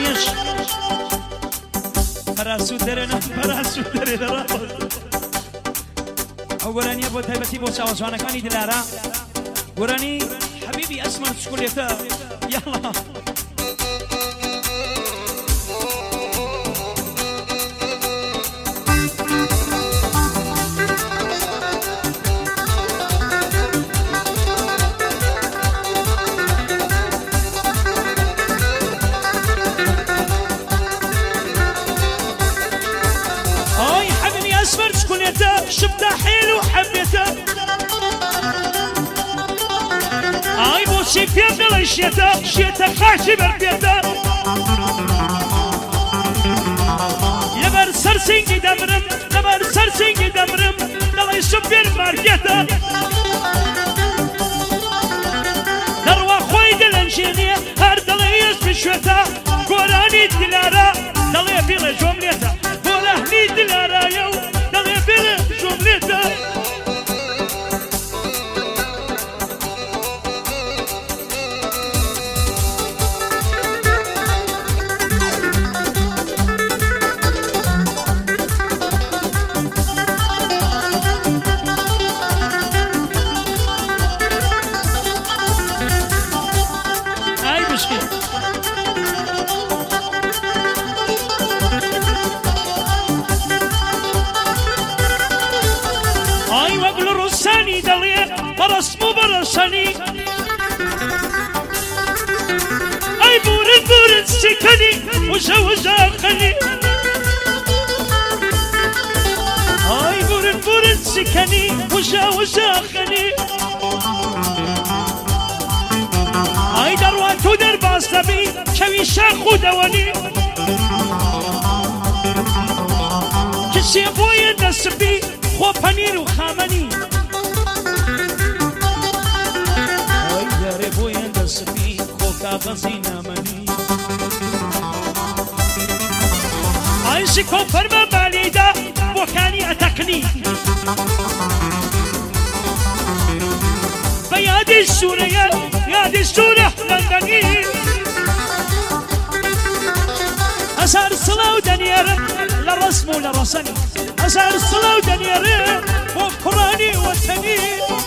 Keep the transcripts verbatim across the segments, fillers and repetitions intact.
گۆرانیش پەراسوود دەرێ نە پەراسوود دەرێ دەڕات ئەو گۆرانیە بۆ تایبەتی بۆ چاوەجوانەکانی دلارە گۆرانی حەبیبی ئەسمەر چکولێتە یاڵا شفته حلو حبيته اي بوشي في دل شيته شيته خاشي بربيته لبر سرسنگي دمرم لبر سرسنگي دمرم دل سوبر ماركته دروا خوي دلنشيني هر دل يس بشوته قراني دلارا دل يبيل جملته قولهني دلارا يو دل يبيل جملته برسمو برسني اي بورد بورد سكني وجا وجا خلي اي بورد بورد سكني وجا وجا خلي اي دروات ودر باستبي كوي شاخ ودوني كسي بوي دسبي خو پنير وخامني بوين دسبي خوكا غزينا مني عايشي كوفر بباليدا بوكاني اتقني بيادي السورية يادي السورة لندني أسار الصلاة ودنيار لرسم ولرسني أسار الصلاة ودنيار وقراني وثني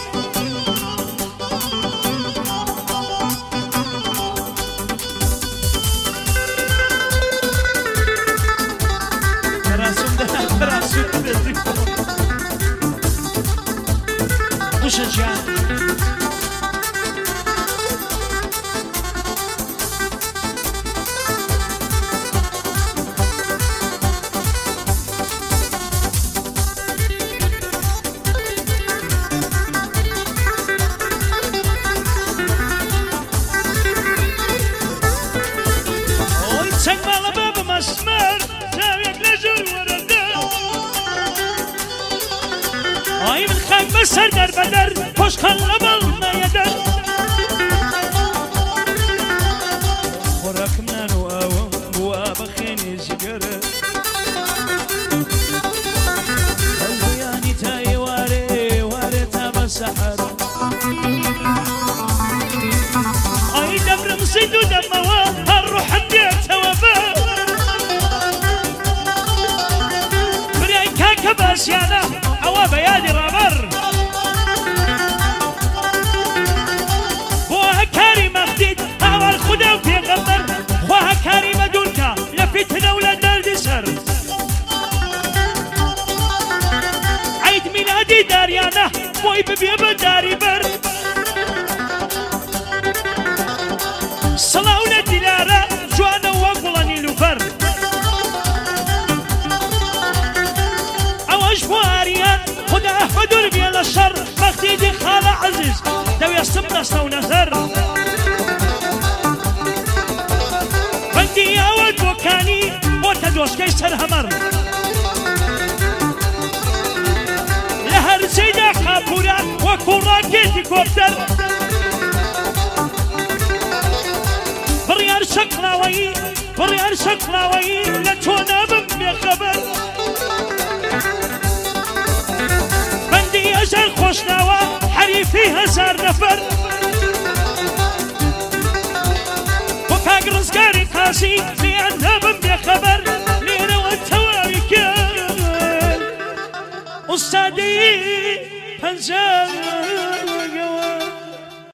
وشجعان اوي تسمى باب مسمار جاويك لجل ورده اي من خاك بسر در بدر خوش خلبال نيدر خوراك منان واو وابخيني جگره البياني تاي واري واري تاب السحر اي دبر مصيد ودموا الروح بديت وفا بريك كباس يانا عوابه يادي رابر بوها كريمة جديد أول خدا وفي غمر بوها كريمة دولكا لفتنا ولا دار سر عيد ميلادي داريانا بوي ببيبا داري بر صلاة ولا دلارة جوانا وقلاني لوفر عواش بواريان خدا أحمد وربي الشر مختي دي خالة عزيز دو يصبنا صو نظر بندي يا ود وكاني وتدوس كيسر همر لهر زيدا خابورا وكورا كيتي كوبتر بريار شكلاوي بريار شكلاوي لتونا بمي خبر بندي أجل خوشناوا حريفي هزار نفر وكاق رزقاري قاسي ميان ئوستادی پەنجە